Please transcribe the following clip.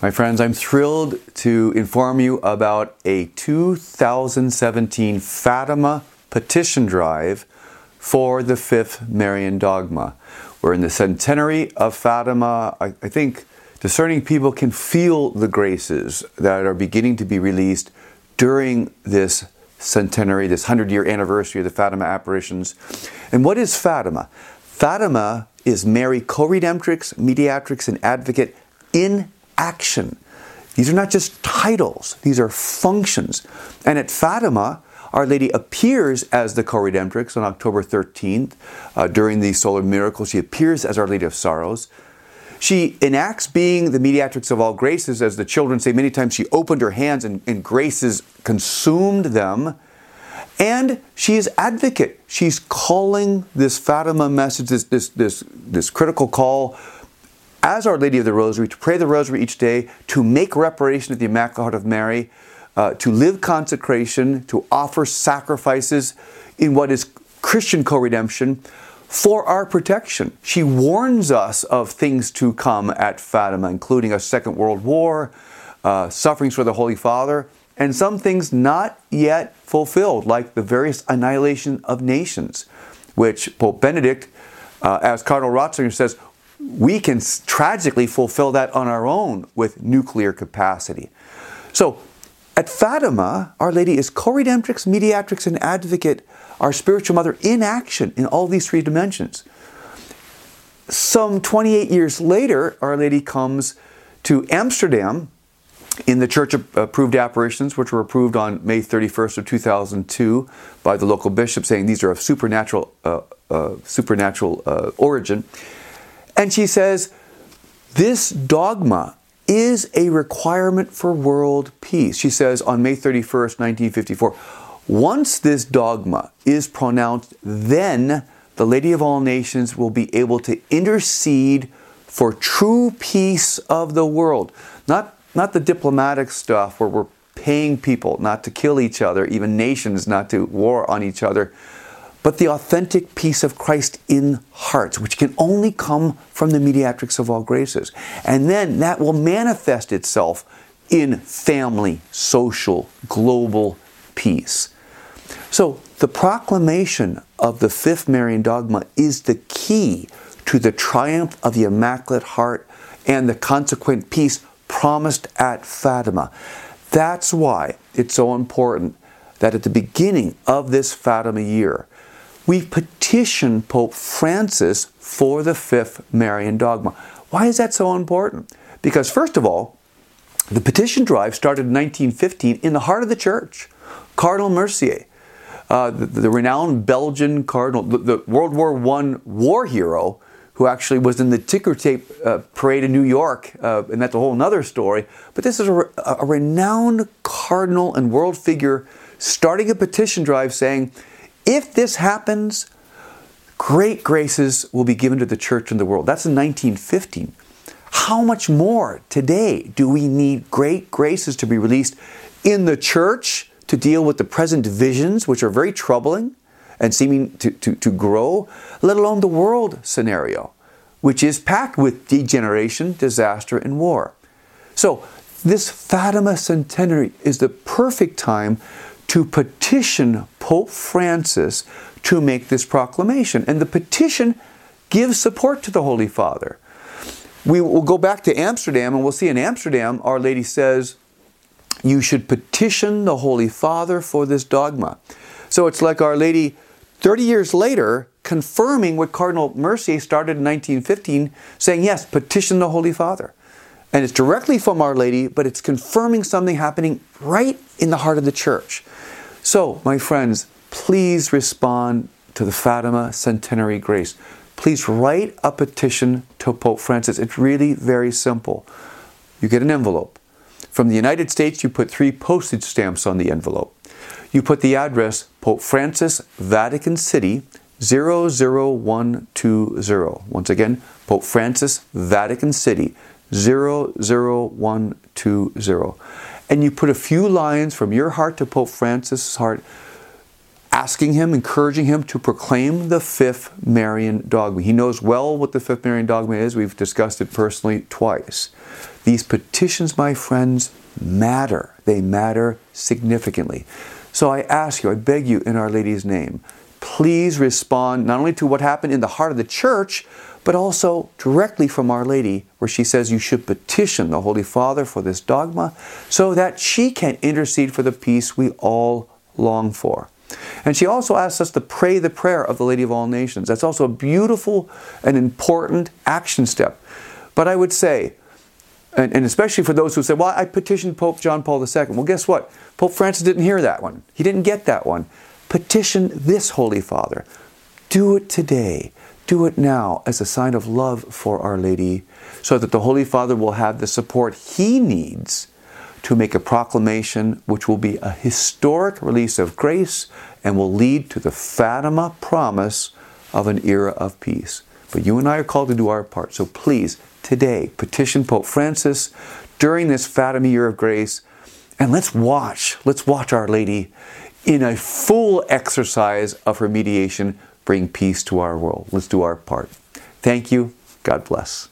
My friends, I'm thrilled to inform you about a 2017 Fatima petition drive for the Fifth Marian Dogma. We're in the centenary of Fatima. I think discerning people can feel the graces that are beginning to be released during this centenary, this 100-year anniversary of the Fatima apparitions. And what is Fatima? Fatima is Mary, co-redemptrix, mediatrix, and advocate in action. These are not just titles, these are functions. And at Fatima, Our Lady appears as the co-redemptrix on October 13th. During the solar miracle, she appears as Our Lady of Sorrows. She enacts being the mediatrix of all graces. As the children say many times, she opened her hands and graces consumed them. And she is advocate. She's calling this Fatima message, this critical call as Our Lady of the Rosary, to pray the Rosary each day, to make reparation at the Immaculate Heart of Mary, to live consecration, to offer sacrifices in what is Christian co-redemption for our protection. She warns us of things to come at Fatima, including a Second World War, sufferings for the Holy Father, and some things not yet fulfilled, like the various annihilation of nations, which Pope Benedict, as Cardinal Ratzinger says, we can tragically fulfill that on our own with nuclear capacity. So, at Fatima, Our Lady is co-redemptrix, mediatrix, and advocate, our spiritual mother in action in all these three dimensions. Some 28 years later, Our Lady comes to Amsterdam in the Church of Approved Apparitions, which were approved on May 31st of 2002 by the local bishop, saying these are of supernatural origin. And she says, this dogma is a requirement for world peace. She says on May 31st, 1954, once this dogma is pronounced, then the Lady of all nations will be able to intercede for true peace of the world. Not the diplomatic stuff where we're paying people not to kill each other, even nations not to war on each other, but the authentic peace of Christ in hearts, which can only come from the mediatrix of all graces. And then that will manifest itself in family, social, global peace. So the proclamation of the Fifth Marian Dogma is the key to the triumph of the Immaculate Heart and the consequent peace promised at Fatima. That's why it's so important that at the beginning of this Fatima year, we petition Pope Francis for the Fifth Marian Dogma. Why is that so important? Because first of all, the petition drive started in 1915 in the heart of the Church. Cardinal Mercier, the renowned Belgian cardinal, the World War I war hero, who actually was in the ticker tape parade in New York, and that's a whole other story. But this is a renowned cardinal and world figure starting a petition drive saying, if this happens, great graces will be given to the Church and the world. That's in 1915. How much more today do we need great graces to be released in the Church to deal with the present divisions, which are very troubling and seeming to grow, let alone the world scenario, which is packed with degeneration, disaster, and war. So this Fatima centenary is the perfect time to petition Pope Francis to make this proclamation. And the petition gives support to the Holy Father. We will go back to Amsterdam, and we'll see in Amsterdam, Our Lady says, you should petition the Holy Father for this dogma. So it's like Our Lady, 30 years later, confirming what Cardinal Mercier started in 1915, saying, yes, petition the Holy Father. And it's directly from Our Lady, but it's confirming something happening right in the heart of the Church. So, my friends, please respond to the Fatima Centenary Grace. Please write a petition to Pope Francis. It's really very simple. You get an envelope. From the United States, you put 3 postage stamps on the envelope. You put the address Pope Francis, Vatican City, 00120. Once again, Pope Francis, Vatican City, 00120. And you put a few lines from your heart to Pope Francis' heart, asking him, encouraging him to proclaim the fifth Marian dogma. He knows well what the fifth Marian dogma is. We've discussed it personally twice. These petitions, my friends, matter. They matter significantly. So I ask you, I beg you in Our Lady's name, please respond not only to what happened in the heart of the church, but also directly from Our Lady, where she says you should petition the Holy Father for this dogma so that she can intercede for the peace we all long for. And she also asks us to pray the prayer of the Lady of all Nations. That's also a beautiful and important action step. But I would say, and especially for those who say, well, I petitioned Pope John Paul II. Well, guess what? Pope Francis didn't hear that one. He didn't get that one. Petition this Holy Father. Do it today. Do it now as a sign of love for Our Lady, so that the Holy Father will have the support he needs to make a proclamation which will be a historic release of grace and will lead to the Fatima promise of an era of peace. But you and I are called to do our part. So please, today, petition Pope Francis during this Fatima year of grace, and let's watch Our Lady in a full exercise of her mediation bring peace to our world. Let's do our part. Thank you. God bless.